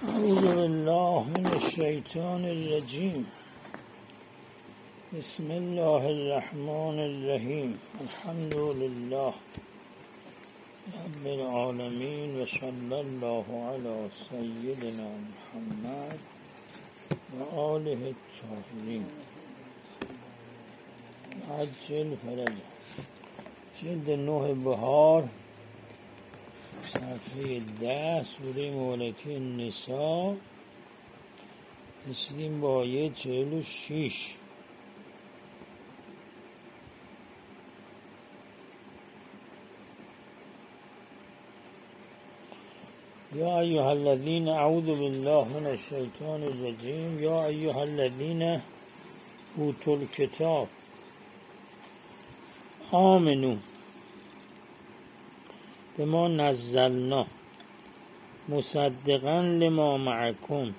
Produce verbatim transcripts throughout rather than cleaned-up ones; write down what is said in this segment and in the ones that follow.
اعوذ بالله من الشیطان الرجیم. بسم الله الرحمن الرحیم. الحمد لله رب العالمین و صلی الله علی سیدنا محمد و آله الطاهرین. عجل فرج. جلد نه بهار، صفحه ده، سوره مبارکه نساء. رسیدیم با آیه چهل و شیش. یا ایها الذین، اعوذ بالله من الشیطان الرجیم، یا ایها الذین اوتوا الکتاب آمنو بما نزلنا مصدقا لما معکم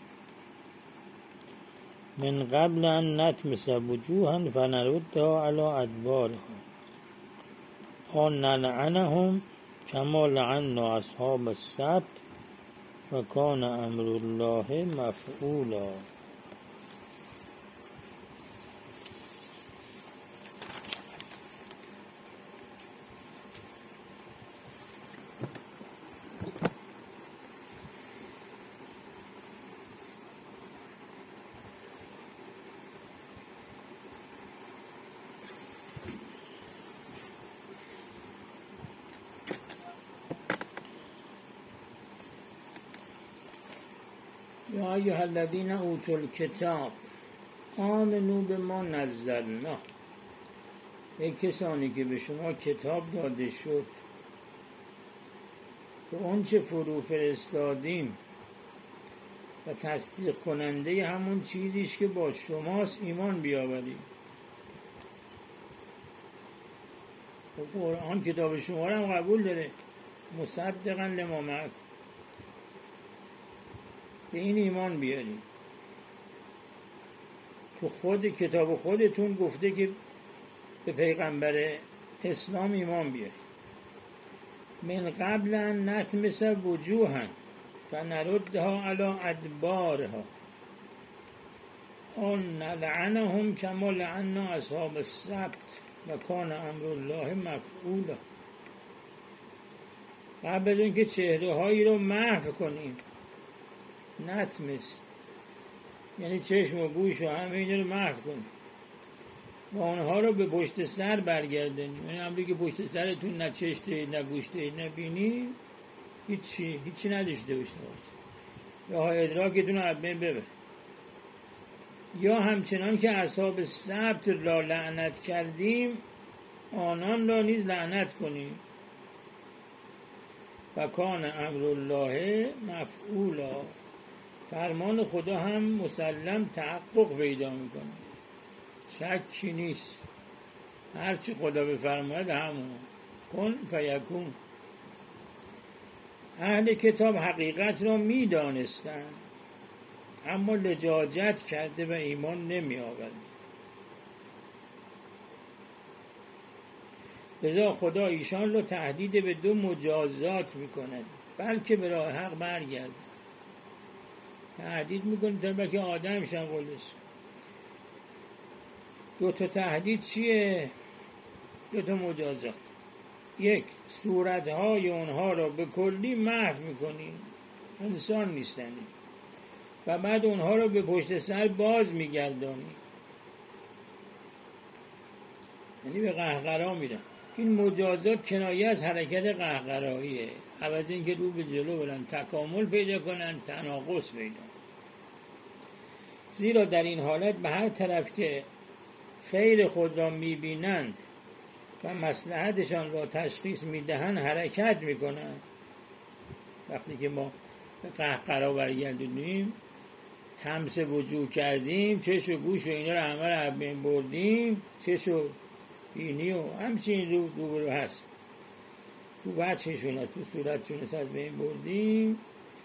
من قبل ان نطمس وجوها فنردها علی ادبارها او نلعنهم کما لعنا اصحاب السبت و کان امر الله مفعولا. یا ایها الذین اوتوا الکتاب آمنو بما نزلنا. ای کسانی که به شما کتاب داده شد، به آنچه فرو فرستادیم و تصدیق کننده همون چیزیش که با شماست ایمان بیاورید. قرآن کتاب شما رو هم قبول داره، مصدقا لما معکم، به این ایمان بیارید. تو خود کتاب خودتون گفته که به پیغمبر اسلام ایمان بیارید. من قبل ان نطمس وجوها فنردها علی ادبارها او نلعنهم کما لعنا اصحاب السبت و کان امر الله مفعولا. قبل از اینکه چهره هایی رو محو کنیم، نطمس یعنی چشم و گوش و همه اینا رو محو کنیم و آنها رو به پشت سر برگردونیم. یعنی امری که پشت سرتون نه چشم دارید، نه گوش دارید، نه بینی، هیچی هیچی نداشته باشید، راه ادراکتون رو از بین ببر. یا همچنان که اصحاب سبت را لعنت کردیم، آنان را نیز لعنت کنیم و کان امر الله مفعولا. فرمان خدا هم مسلم تحقق پیدا میکنه، شکی نیست. هرچی خدا بفرماید همون کن فیکون. اهل کتاب حقیقت را میدانستند اما لجاجت کرده و ایمان نمی آورد. لذا خدا ایشان را تهدید به دو مجازات میکند، بلکه به راه حق برگرد. تهدید میکنه تا بلکه آدم شن. قولش دو تا تهدید چیه؟ دو تا مجازات. یک، صورتهای اونها را به کلی محو میکنی، انسان نیستنی، و بعد اونها را به پشت سر باز میگردانی، یعنی به قهقرا میرن. این مجازات کنایه از حرکت قهقراییه. عوض این که رو به جلو برن، تکامل پیدا کنن، تناقض پیدا. زیرا در این حالت به هر طرف که خیر خود را میبینند و مصلحتشان را تشخیص میدهند حرکت میکنند. وقتی که ما به قهقرا برگردونیم، تمس وجوه کردیم، چش و گوش و اینا رو همه رو از بین بردیم، چش و بینی و همچین رو دوباره هست، تو وجهشون تو صورتشون از بین بردیم،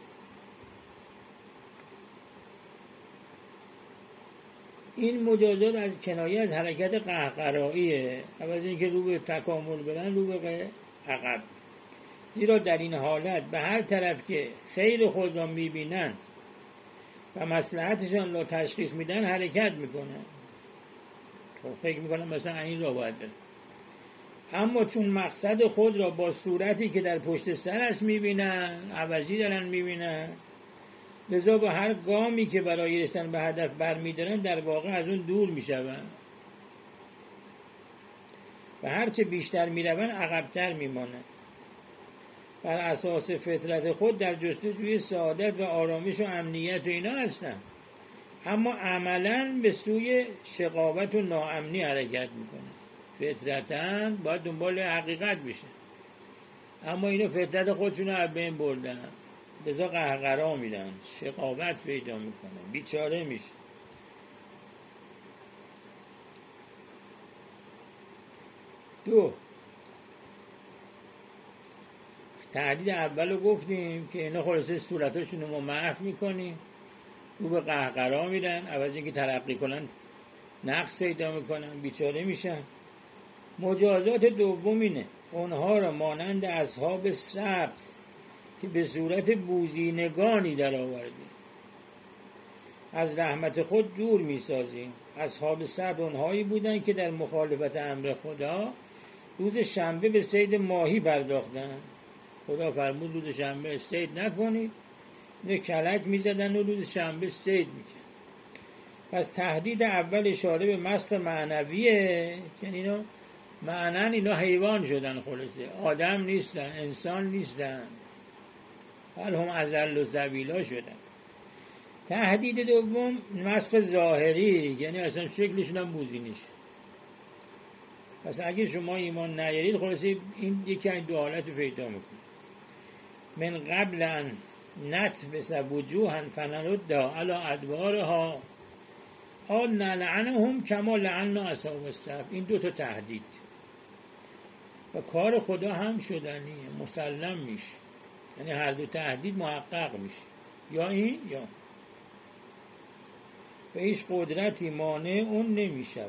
این مجازات از کنایه از حرکت قهقراییه. عوض این که رو به تکامل برن، رو به عقب. زیرا در این حالت به هر طرف که خیر خود را میبینند و مصلحتشان را تشخیص میدن حرکت میکنن. خب فکر میکنم مثلا این را باید برن. اما چون مقصد خود را با صورتی که در پشت سر است میبینن، عوضی دارن میبینن، لذا با هر گامی که برای رسیدن به هدف برمیدارن در واقع از اون دور میشون و هرچه بیشتر میرون عقبتر میمانن. بر اساس فطرت خود در جستجوی سعادت و آرامش و امنیت و اینا هستن، اما عملاً به سوی شقاوت و ناامنی حرکت میکنه. فطرتاً باید دنبال حقیقت بشه، اما اینو فطرت خودشون رو از بین بردن، لذا قهقرا میدن، شقاوت پیدا میکنن، بیچاره میشه. دو، تهدید اول رو گفتیم که اینا خلاصه صورتاشون رو ما محو میکنیم، رو به قهقرا میرن، عوض اینکه ترقی کنن نقص پیدا میکنن، بیچاره میشن. مجازات دوم اینه اونها را مانند اصحاب سبت که به صورت بوزینگانی در آوردیم از رحمت خود دور میسازیم. اصحاب سبت اونهایی بودن که در مخالفت امر خدا روز شنبه به صید ماهی پرداختن. خدا فرمود روز شنبه صید نکنید، نه کلک میزدن و روز شنبه صید میکرد. پس تهدید اول اشاره به مسخ معنویه که اینا معنن اینا حیوان شدن، خلاصه آدم نیستن، انسان نیستن، بل هم اذل و ذلیلا شدن. تهدید دوم مسخ ظاهری، یعنی اصلا شکلشون هم بوزینیش. پس اگه شما ایمان نیارید خلاصه این یکی این دو حالت پیدا میکنه. من قبل ان نتبس وجوها فنردها علی ادبارها آن نلعنهم کما لعنا اصحاب السبت. این دو تا تهدید و کار خدا هم شدنیه، مسلم میشه، یعنی هر دو تهدید محقق میشه، یا این یا به هیچ قدرتی مانع اون نمیشه.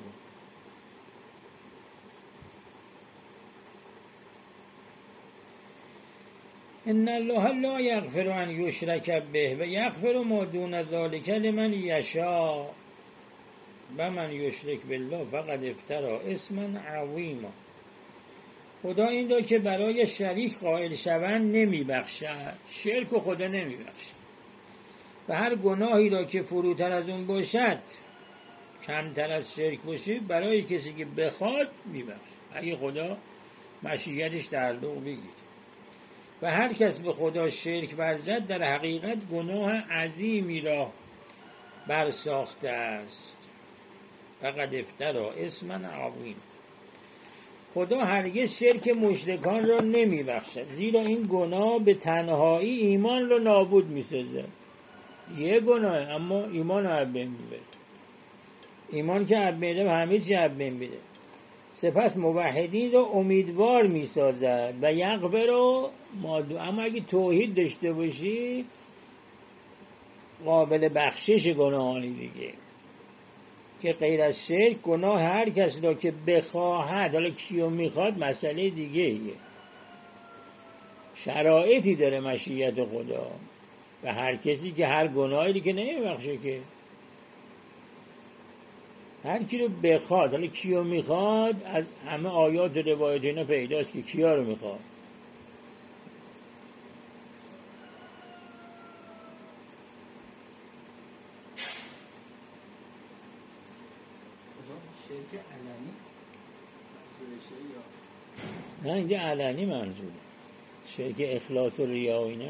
ان الله لا یغفر ان یشرک به و یغفر ما دون ذلک لمن یشاء و من یشرک بالله فقد افتری اثما عظیما. خدا این را که برای شریک قائل شوند نمیبخشد، شرک و خدا نمیبخشد، و هر گناهی را که فروتر از اون باشد، کمتر از شرک باشه، برای کسی که بخواد میبخشد، اگه خدا مشیتش تعلق بگیره. و هر کس به خدا شرک ورزد در حقیقت گناه عظیمی را برساخته است. فقد افتری اثما عظیما. خدا هرگز شرک مشرکان را نمی بخشد، زیرا این گناه به تنهایی ایمان را نابود می سازد. یه گناه اما ایمان را از بین میبره. ایمان که از بین بره همه چی از بین میره. سپس موحدین را امیدوار می سازد و یغفر ما دون. اما اگه توحید داشته باشی قابل بخشش گناهانی دیگه، که غیر از شرک گناه هر کس را که بخواهد، حالا کیو میخواد مسئله دیگه ایه، شرایطی داره مشیت خدا و هر کسی که هر گناهی که نمیبخشه، که هر کی رو بخواد، حالا کیو میخواد از همه آیات و روایات اینا پیداست که کیا رو میخواد. شرک علنی منظورشه یا نه اینجا علنی منظوره، شرک اخلاص و ریا و اینا.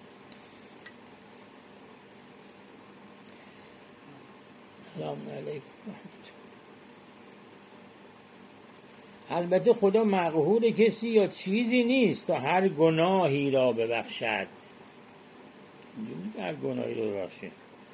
سلام علیکم رحمت. البته خدا مقهور کسی یا چیزی نیست تا هر گناهی را ببخشد. اینجوری که هر گناهی رو ببخشه،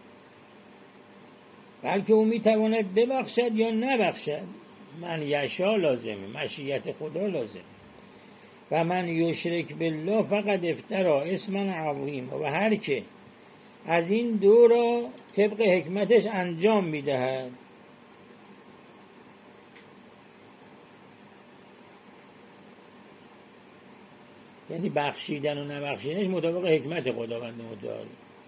بلکه او میتواند ببخشد یا نبخشد. من یشا لازمه، مشیت خدا لازم. و من یشرک بالله فقد افتری اثما عظیما. و هر که از این دو را طبق حکمتش انجام میدهد یعنی بخشیدن و نبخشیدنش مطابق حکمت خداوند متعال.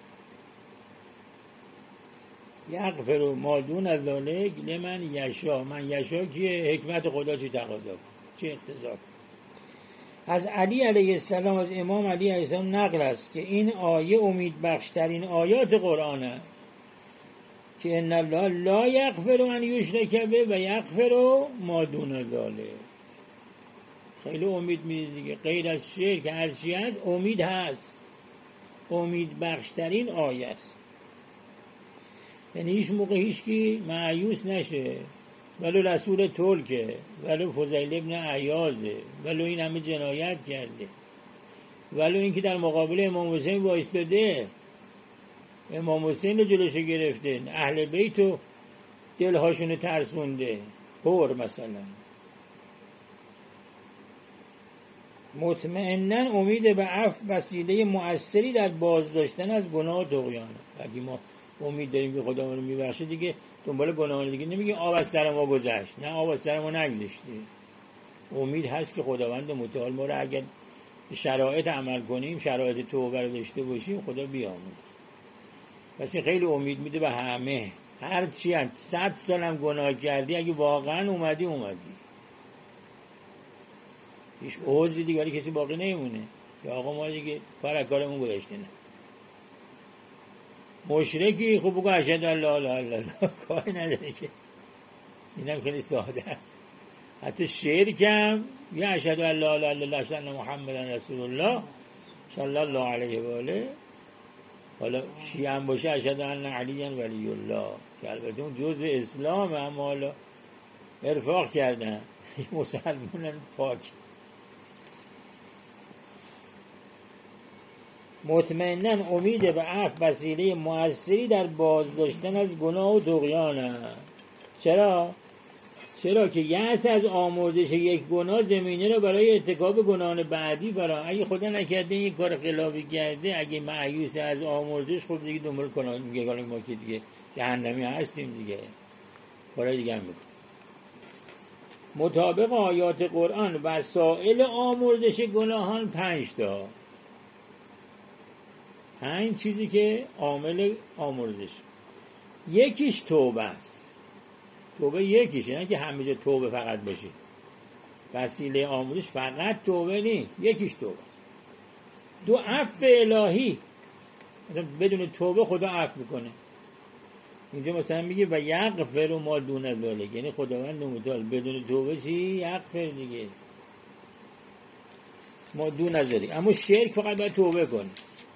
یغفر ما دون ذلک لمن یشاء. من یشاء کیه؟ حکمت خدا چی تقاضا کن، چی اقتضا کن. از علی علیه السلام، از امام علی علیه السلام نقل است که این آیه امید بخشترین آیات قرآن است که ان الله لا یغفر ان یشرک به و یغفر ما دون ذلک. خیلی امید میده دیگه، غیر از شرک هر چی هست امید هست. امید بخشترین آیه است، یعنی هیچ موقع هیچ کی مایوس نشه، ولو رسول ترکه، ولو فضیل ابن عیاضه، ولو این همه جنایت کرده، ولو این که در مقابل امام حسین وایستاده، امام حسین رو جلوشو گرفته، اهل بیت و دلهاشونو ترسونده، پر مثلا. مطمئنن امید به عفو وسیله مؤثری در بازداشتن از گناه و طغیان. اگه ما امید داریم که خدا ما رو میبخشه دیگه دنبال گناه دیگه نمیگیم آب از سر ما گذشت، نه آب از سر ما نگذشته. امید هست که خداوند متعال ما رو اگر شرایط عمل کنیم، شرایط توبه رو داشته باشیم، خدا بیامرز. پس خیلی امید میده به همه، هر چی هم صد سال هم گناه کردی اگه واقعا اومدی اومدی هیچ عذری دیگه کسی باقی نمیمونه که آقا ما دیگه کار از کارمون گذشته. نه مشرکی خوب بگو اشهد ان لا اله الا الله، کاری نداره که. اینم خیلی ساده است. حتی شرک هم یا اشهد ان لا اله الا الله اشهد ان محمدن رسول الله صلی الله علیه و آله. حالا شیعه هم باشه اشهد ان علی ولی الله، که البته اون جزء اسلام، اما حالا ارفاق کردن مسلمانان پاک. مطمئنن امید به عفو وسیله مؤثری در بازداشتن از گناه و طغیان است. چرا؟ چرا که یأس از آمرزش یک گناه زمینه رو برای ارتکاب گناهان بعدی برای اگه خدا نکرده یک کار خلافی کرده، اگه مایوس از آمرزش خب دیگه دنبال گناه میگه، حالا ما که دیگه جهنمی هستیم دیگه، کارهای دیگه هم میکنه. مطابق آیات قرآن وسائل آمرزش گناهان پنج تا پنج چیزی که عامل آمرزش. یکیش توبه است. توبه یکیش، نه که همه جا توبه فقط باشه. وسیله آمرزش فقط توبه نیست، یکیش توبه است. دو عفو الهی، مثلا بدون توبه خدا عفو میکنه. اینجا مثلا میگه و یغفر ما دون ذلک، یعنی خداوند متعال بدون توبه چی؟ یغفر دیگه، ما دون ذلک. اما شرک فقط باید توبه کنه.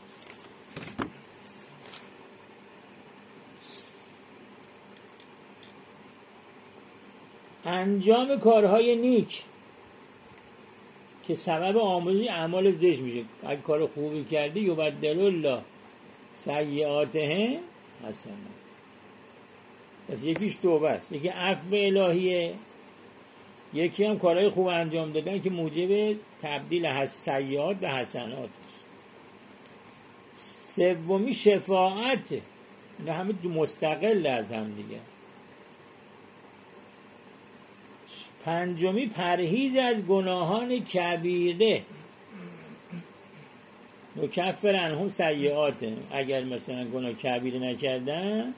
انجام کارهای نیک که سبب آمرزش اعمال زشت میشه. اگه کار خوبی کردی یبدل الله سیئاتهم حسنات. پس یکیش توبه است، یکی عفو الهیه، یکی هم کارهای خوب انجام دادن که موجب تبدیل سیئات به حسنات است. سومی شفاعت، نه همه مستقل از هم دیگه. پنجمی پرهیز از گناهان کبیره، نکفر عنهم سیئاتهم. اگر مثلا گناه کبیره نکردن،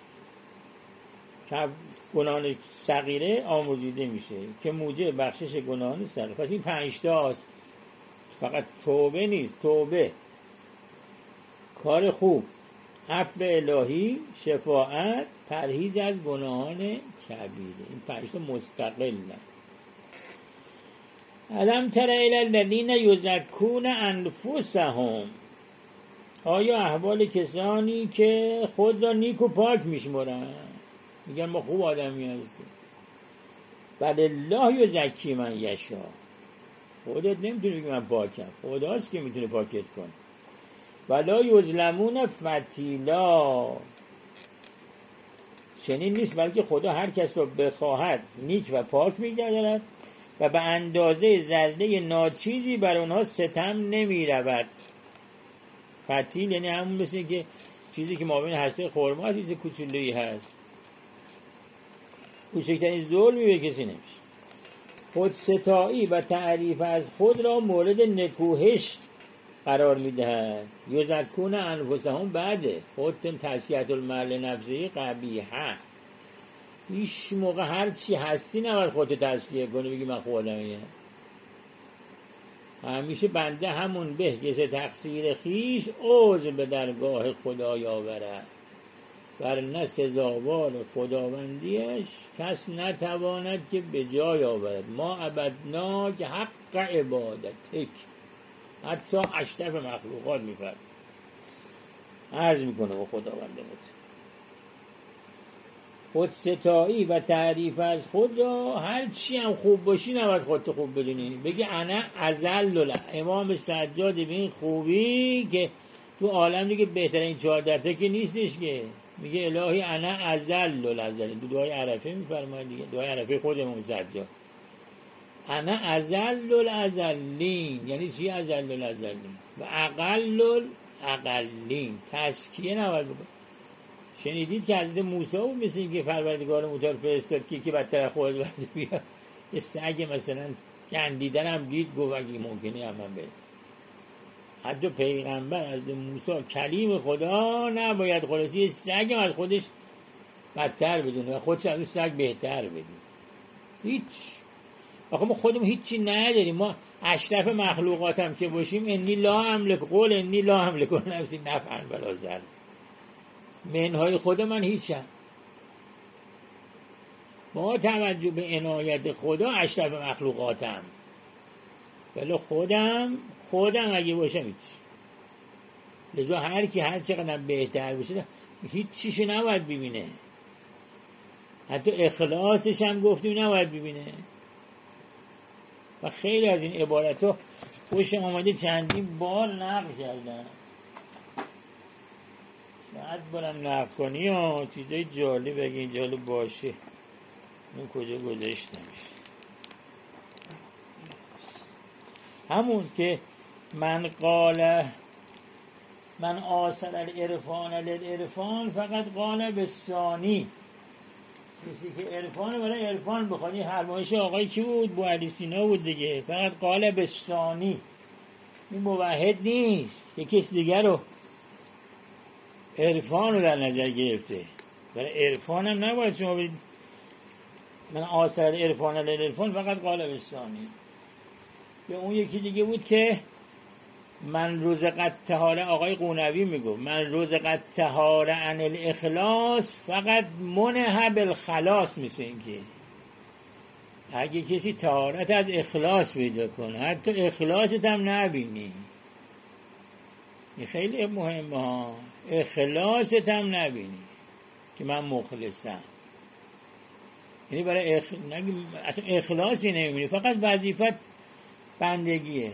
گناهان صغیره آمرزیده میشه که موجب بخشش گناهان صغیره. پس این پنج تاست، فقط توبه نیست. توبه، کار خوب، عفو الهی، شفاعت، پرهیز از گناهان کبیره. این پنج تا مستقلن. الم تر الی الذین یزکون انفسهم، آیا احوال کسانی که خود را نیک و پاک میشمرن، میگن ما خوب آدمی هستیم. بل الله یزکی من یشاء، خودت نمیتونی بگی من پاکم، خداست که میتونه پاکت کنه. ولا یظلمون فتیلا، چنین نیست، بلکه خدا هر کس را بخواهد نیک و پاک می‌گرداند و به اندازه ذره ناچیزی بر اونها ستم نمی‌رود. فتیل یعنی همون مثل که چیزی که مابین هسته خرما چیز کوچولویی هست، کوچکترین ظلمی به کسی نمیشه. خودستایی و تعریف از خود را مورد نکوهش قرار میدهد. یزکون انفسهم بعده خودتون تزکیة المرء نفسه قبیحه. هیچ موقع هر چی هستی نباید خودتو تزکیه کنی بگی من خودمیم. همیشه بنده همون به که تقصیر خیش عذر به درگاه خدای آورد، ورنه سزاوار خداوندیش کس نتواند که به جای آورد. ما عبدنا که حق عبادتک. حتی اشرف مخلوقات میفرد عرض میکنه با خداوند مت. خودستایی و تعریف از خود را هر چی هم خوب باشی نباید خودت خوب بدونی. بگی انا ازل. امام سجاد به این خوبی که تو عالم دیگه بهترین چهارده تا که نیستش که میگه الهی انا ازل الازل. تو دعای عرفه میفرماید دیگه، دعای عرفه خود امام سجاد انا ازل الازلین. یعنی چی ازل الازلین؟ و اقل الاقلین. تزکیه نباید بکن. شنیدید که حضرت موسی بود مثل این که پروردگار متعال فرستاد که که بدتر خود برد بیا یه سگ مثلا گندیدن هم دید گفت اگه ممکنه هم من بید. حتی پیغمبر حضرت موسی کلیم خدا نباید خلاصی یه سگ هم از خودش بدتر بدونه و خودش از اون سگ بهتر بدونه. هیچ آخه ما خودمون هیچی نداریم. ما اشرف مخلوقات هم که باشیم انی لا املک قول انی لا املک نفسی نفعا ولا ضرا. منهای خود من هیچم. با توجه به عنایت خدا اشرف مخلوقاتم، ولی خودم خودم اگه باشم هیچ. لذا هر کی هر چقدر بهتر باشه هیچ چیشو نباید ببینه. حتی اخلاصش هم گفتیم نباید ببینه. و خیلی از این عبارت ها خوش آمده چندین بار نقل کردن. ساعت برم نقل کنی ها چیزای جالب اگه این جالب باشه. اون کجا گذاشتمش؟ همون که من قال من آثر العرفان للعرفان فقط قال بالثانی. کسی که عرفان برای عرفان بخواد. این فرمایش آقای کی بود؟ بو علی سینا بود دیگه. فقط قال بالثانی. این موحد نیست که کسی دیگر رو عرفان رو در نظر گرفته. برای عرفان هم نباید شما برید من آثر عرفان للعرفان فقط قال بالثانی. یا اون یکی دیگه بود که من رزقت طهاره. آقای قونوی میگو من رزقت طهاره عن الاخلاص فقط منه بالخلاص. مثل این که اگه کسی طهارت از اخلاص پیدا کنه حتی اخلاصت هم نبینی. این خیلی مهمه ها. اخلاصت هم نبینی که من مخلصم. یعنی برای اخ... اصلا اخلاصی نمیبینی، فقط وظیفت بندگیه.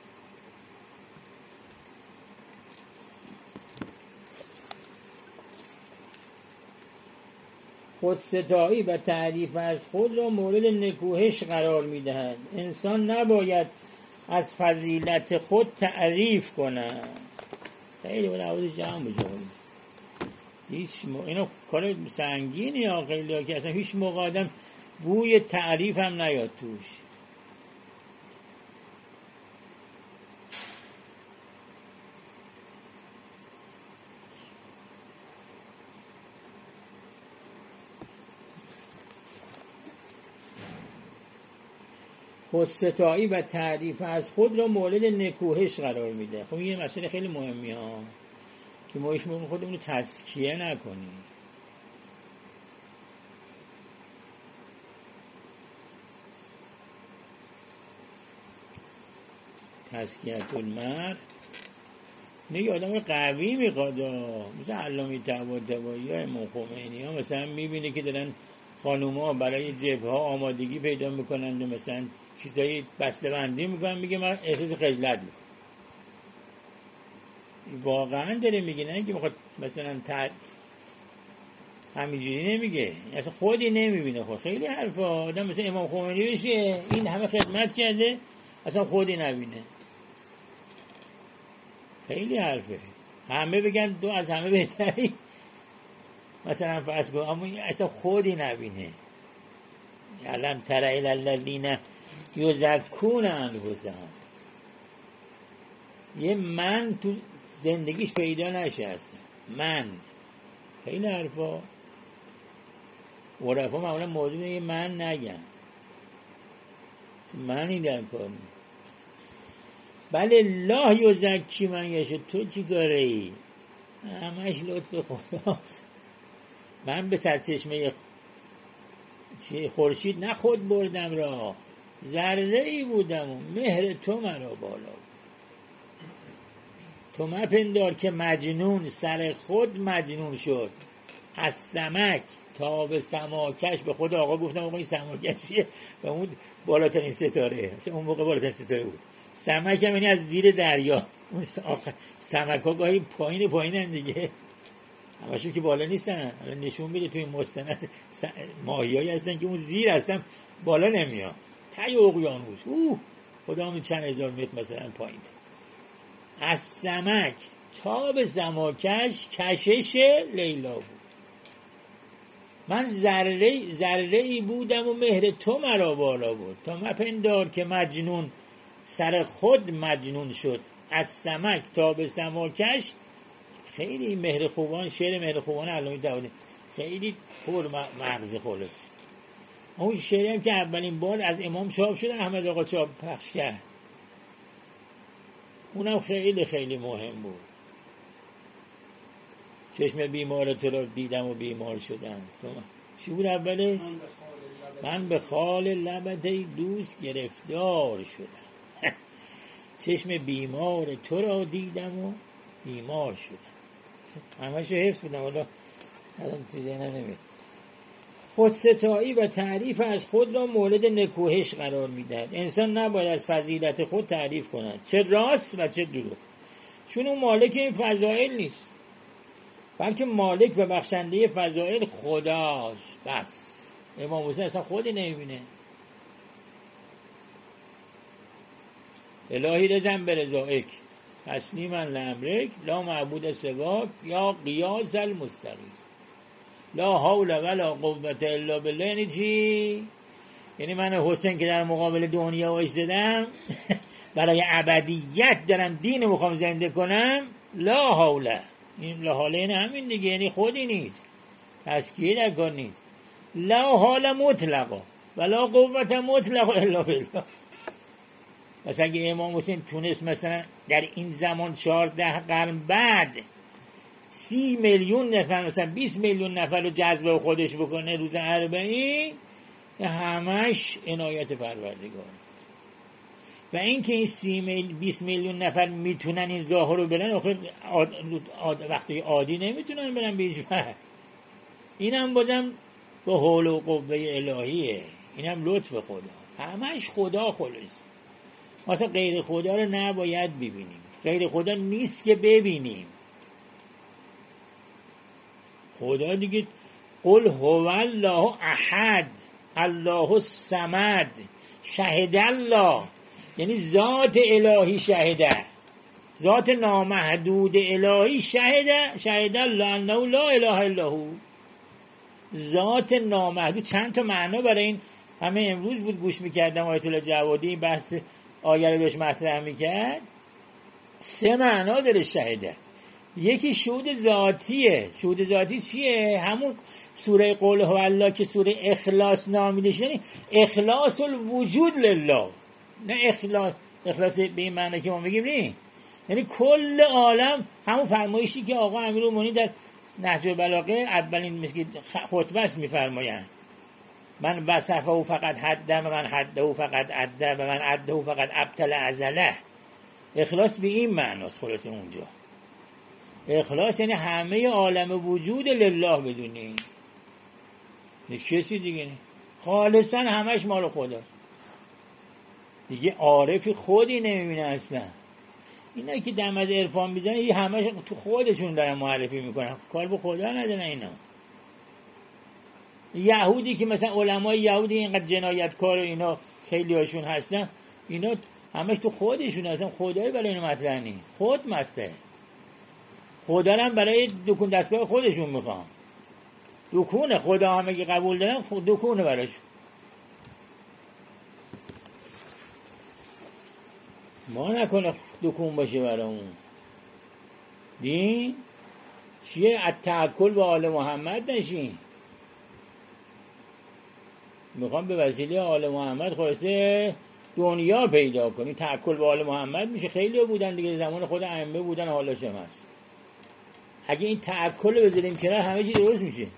خودستایی و تعریف از خود را مورد نکوهش قرار میدهد. انسان نباید از فضیلت خود تعریف کند. خیلی باید عوضش جمع بجاید. هیچ م... اینو کار سنگینی ها خیلی ها که اصلا هیچ موقع آدم بوی تعریف هم نیاد توش. خودستایی و تعریف از خود را مورد نکوهش قرار میده. خب این مسئله خیلی مهمی ها که ما هیچ موقع خودمون رو تزکیه نکنیم. تزکیة المرء نه آدم رو قوی میخواد. مثل علامه طباطبایی ها امام خمینی ها مثلا میبینه که دارن خانوم ها برای جبهه ها آمادگی پیدا میکنند و مثلا چیزایی بسته بندی میکنن، میگه من احساس خجلت میکنم. واقعا داره میگه، نه که بخواد مثلا تر همینجوری نمیگه، اصلا خودی نمیبینه. خود خیلی حرفه آدم مثل امام خمینی بشه این همه خدمت کرده اصلا خودی نبینه. خیلی حرفه. همه بگن تو از همه بهتری مثلا فرض کن، اما اصلا خودی نبینه. علم تر الی الذین یزکون انفسهم. یه من تو زندگیش پیدا نشه اصلا. من خیلی حرفا عرفا معمولا موضوع یه من نگن، منی در کار می. بله الله یزکی من یشه. تو چی کاره ای؟ همش لطف خداست. من به سرچشمه خورشید نه خود بردم را، ذره ای بودم و مهر تو مرا بالا. تو مپندار که مجنون سر خود مجنون شد، از سمک تا به سماکش. به خود آقا گفتم آقا این سماکشیه و اون بالاترین ستاره، اون موقع بالاترین ستاره بود. سمک هم یعنی از زیر دریا. اون سمک ها گاهی پایین پایینن دیگه، همشون که بالا نیستن. نشون میده توی مستند ماهی هایی هستن که اون زیر هستن بالا نمیان، تای اقیانوس اوه خدا همون چند هزار متر مثلا پایین. از سمک تا به سماکش کشش لیلا بود. من ذره ذره ای بودم و مهر تو مرا بالا بود. تا مپندار که مجنون سر خود مجنون شد، از سمک تا به سماکش. خیلی مهر خوبان، شعر مهر خوبان علامه داودی خیلی پر مغز خلاص. اون شعری هم که اولین بار از امام چاپ شد، احمد آقا چاپ پخش کرد، اونم خیلی خیلی مهم بود. چشم بیمار تو را دیدم و بیمار شدم. چی بود اولش؟ من به خال لبت ای دوست گرفتار شدم. چشم بیمار تو را دیدم و بیمار شدم. همه شو حفظ بودم، حالا الان تو ذهنم نمید. خودستایی و تعریف از خود را مورد نکوهش قرار میدهد. انسان نباید از فضیلت خود تعریف کند، چه راست و چه دروغ، چون اون مالک این فضائل نیست، بلکه مالک و بخشنده فضائل خداست. بس امام حسین اصلا خودی نمیبینه. الهی رزم به رضایک تسلیما لامرک، لا معبود سواک یا قیاس المستغیث، لا حول ولا قوة الا بالله. یعنی چی؟ یعنی من حسین که در مقابل دنیا ایستادم برای ابدیت دارم دین رو میخوام زنده کنم، لا حول، این لا حول این همین دیگه، یعنی خودی نیست، تزکیه در کار نیست. لا حال مطلقا ولا قوة مطلقا الا بالله. پس اگه امام حسین تونست مثلا در این زمان چهارده قرن بعد سی میلیون نفر مثلا بیست میلیون نفر رو جذب خودش بکنه روز اربعین، همش عنایت پروردگار. و این که این سی میل بیست میلیون نفر میتونن این راه رو برن، آخر آد... آد... وقتی عادی نمیتونن برن به هیچ وقت. اینم بازم به حول و قوه الهیه، اینم لطف خدا، همش خدا خلاص. مثلا غیر خدا رو نباید ببینیم، غیر خدا نیست که ببینیم. خدا دیگه قل هو الله احد الله الصمد شهد الله، یعنی ذات الهی شهده، ذات نامحدود الهی شهده، شهد الله انه لا اله الا هو. ذات نامحدود چند تا معنا برای این. همه امروز بود گوش میکردم آیت الله جوادی بحث آیه رو داشت مطرح میکرد، سه معنا داره شهده. یکی شهود ذاتیه. شهود ذاتی چیه؟ همون سوره قل هو الله که سوره اخلاص نامیده شده، یعنی اخلاص الوجود لله، نه اخلاص اخلاص به این معنی که ما میگیم نه، یعنی کل عالم. همون فرمایشی که آقا امیرالمومنین در نهج البلاغه اولین مسجد خطبه است میفرمایند، من وصفه فقط حده و من حده فقط عده و من عده فقط ابطل ازله. اخلاص به این معناست خلاص. اونجا اخلاص یعنی همه عالم وجود لله بدونی، نه کسی دیگه نه، خالصا همش مال خداست دیگه. عارفی خودی نمیبینه اصلا. اینا که دم از عرفان میزنه یه همش تو خودشون دارن معرفی میکنن، کار به خدا ندارن. اینا یهودی که مثلا علمای یهودی اینقدر جنایتکار و اینا خیلی هاشون هستن، اینا همش تو خودشون هستن، خدایی برای اینو مطرح نی، خود مطرح. خدا هم برای دکون دستگاه خودشون میخوان، دکونه خدا همه که قبول دارن، دکونه براشون. ما نکنه دکون باشه برامون. دین چیه؟ التعکل به آل محمد نشین. میخوام به وسیله آل محمد خلاصه دنیا پیدا کنی. تعکل به آل محمد میشه. خیلی بودن دیگه، زمان خود ائمه بودن، حالش هم هست. اگه این تعکل رو بذاریم کنار همه چی درست میشه.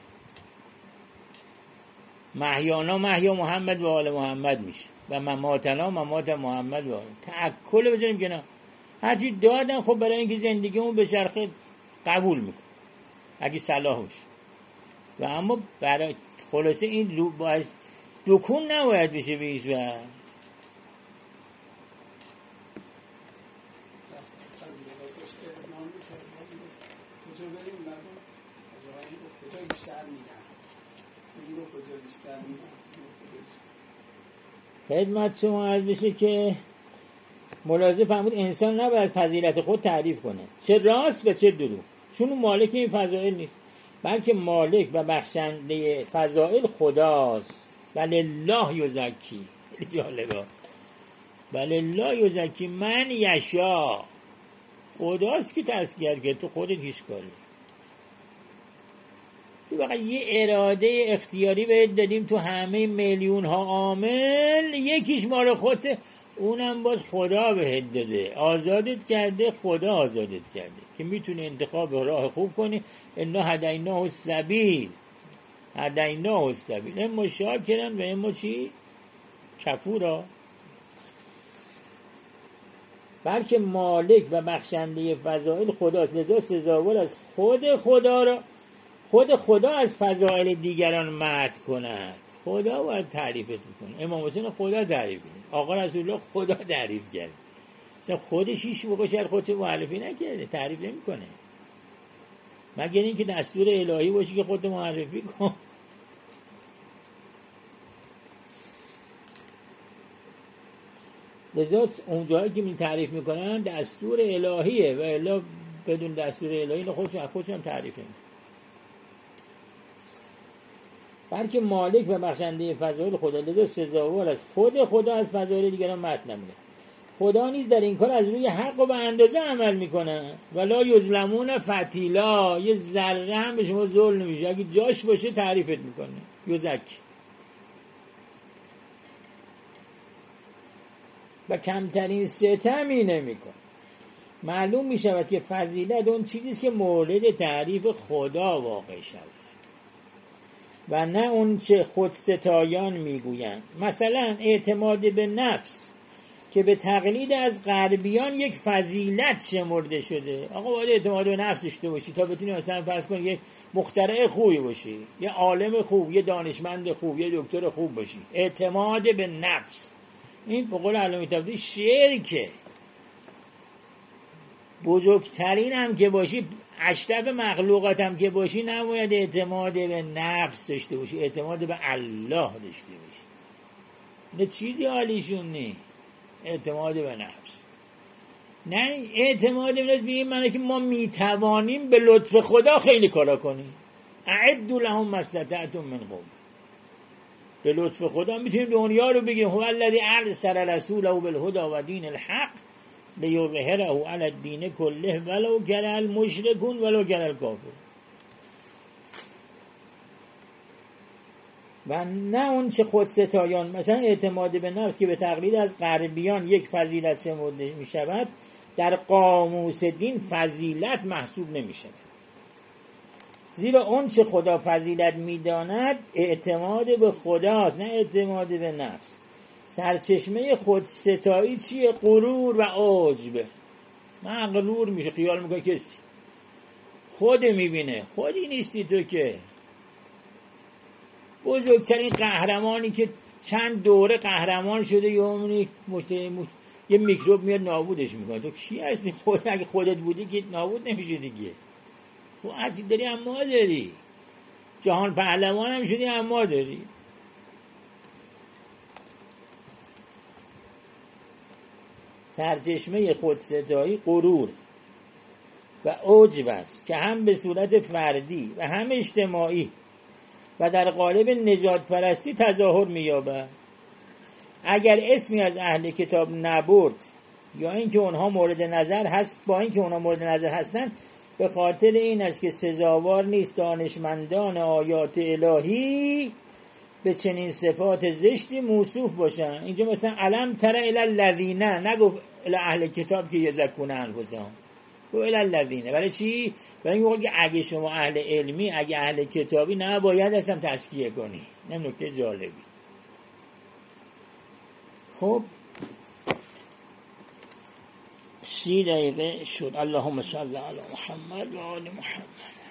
محیانا محیا محمد و آل محمد میشه و مماتنا ممات محمد و آل. تعکل رو بذاریم کنار. هرچی دادن خب برای اینکه زندگیمون به چرخه قبول میکن اگه صلاح باشه. و اما برای خلاصه این رو باید دکون نباید بشه به هیچ وجه. خدمت شما عرض بشه که ملاحظه فرمود انسان نباید فضیلت خود تعریف کنه، چه راست و چه دروغ، چون اون مالک این فضائل نیست، بلکه مالک و بخشنده فضائل خداست. ولله یزکی. جالبه. ولله یزکی من یشا. خداست که تزکیه کرده، تو خودت هیچ کاری. تو فقط یه اراده اختیاری بهت دادیم تو همه میلیون ها عامل، یکیش مال خودت، اونم باز خدا بهت داده، آزادت کرده، خدا آزادت کرده که میتونی انتخاب راه خوب کنی. انا هدیناه السبیل، هدیناه السبیل، اما شاکرا و اما چی؟ کفورا. بلکه مالک و بخشنده فضائل خداست، لذا سزاوار از خود خدا را خود خدا از فضائل دیگران مدح کند. خدا باید تعریفت میکنه. امام حسین خدا تعریف کنه، آقا رسول الله خدا تعریف کرد. مثلا خودش هیچ موقع شاید خودش معرفی نکرده، تعریف نمیکنه، مگر اینکه دستور الهی باشه که خودت معرفی کن. لذا اون جایی که می تعریف میکنن دستور الهیه و الا بدون دستور الهی خودشون خودشون تعریف نمیکنن. بلکه مالک و بخشنده فضائل خدا، لذا سزاوار از خود خدا از فضائل دیگران مدح نمیده. خدا نیز در این کار از روی حق و به اندازه عمل میکنه. ولا یظلمون فتیلا، یه ذره هم به شما ظلم نمیشه، اگه جاش باشه تعریفت میکنه. یزکی. و کمترین ستمی نمیکن. معلوم میشود که فضیلت اون چیزیست که مورد تعریف خدا واقع شود و نه اون چه خود ستایان میگویند. مثلا اعتماد به نفس که به تقلید از غربیان یک فضیلت شمرده شده. آقا باید اعتماد به نفس داشته باشی تا بتونی مثلا فرض کن یک مخترع خوبی باشی، یه عالم خوب، یه دانشمند خوب، یه دکتر خوب باشی. اعتماد به نفس این به قول علامه طباطبایی شرکه. بزرگترین هم که باشی، اشرف مخلوقات هم که باشی، نباید اعتماد به نفس داشته باشی، اعتماد به الله داشته باشی. نه چیزی حالیشون نی اعتماد به نفس. نه اعتماد به نفس به این معنی که ما میتوانیم به لطف خدا خیلی کارا کنیم. اعدوا لهم ما استطعتم من قوة. به لطف خدا میتونیم دنیا رو بگیم. هو الذی ارسل رسوله بالهدى و دین الحق لیظهره علی الدین کله ولو کره المشرکون ولو کره الکافرون. و نه اون چه خود ستایان، مثلا اعتماد به نفس که به تقلید از غربیان یک فضیلت شمرده می شود، در قاموس دین فضیلت محسوب نمی شود. زیرا اون چه خدا فضیلت می داند اعتماد به خداست، نه اعتماد به نفس. سرچشمه خود ستایی چیه؟ غرور و عجب. من غرور میشه، خیال میکنه کسی خود میبینه، خودی نیستی تو که. بزرگترین قهرمانی که چند دوره قهرمان شده یه مشتری مشت... یه میکروب میاد نابودش میکنه. تو کی هستی؟ خود اگه خودت بودی که نابود نمیشه دیگه. خب هرچی داری اما داری، جهان پهلوان هم شدی اما داری. سرچشمه خودستایی غرور و عجب است که هم به صورت فردی و هم اجتماعی و در قالب نجات پرستی تظاهر می‌یابد. اگر اسمی از اهل کتاب نبرد یا اینکه اونها مورد نظر هست، با اینکه اونها مورد نظر هستن به خاطر این است که سزاوار نیست دانشمندان آیات الهی به چنین صفات زشتی موصوف باشن. اینجا مثلا علم تر الی الذین، نگفت الی اهل کتاب که یزکون انفسهم، گفت الی الذین. برای چی؟ برای اینکه اگه شما اهل علمی، اگه اهل کتابی، نه باید اصلا تزکیه کنی. نه نکته جالبی. خب سی دقیقه شد. اللهم صل علی محمد و آل محمد.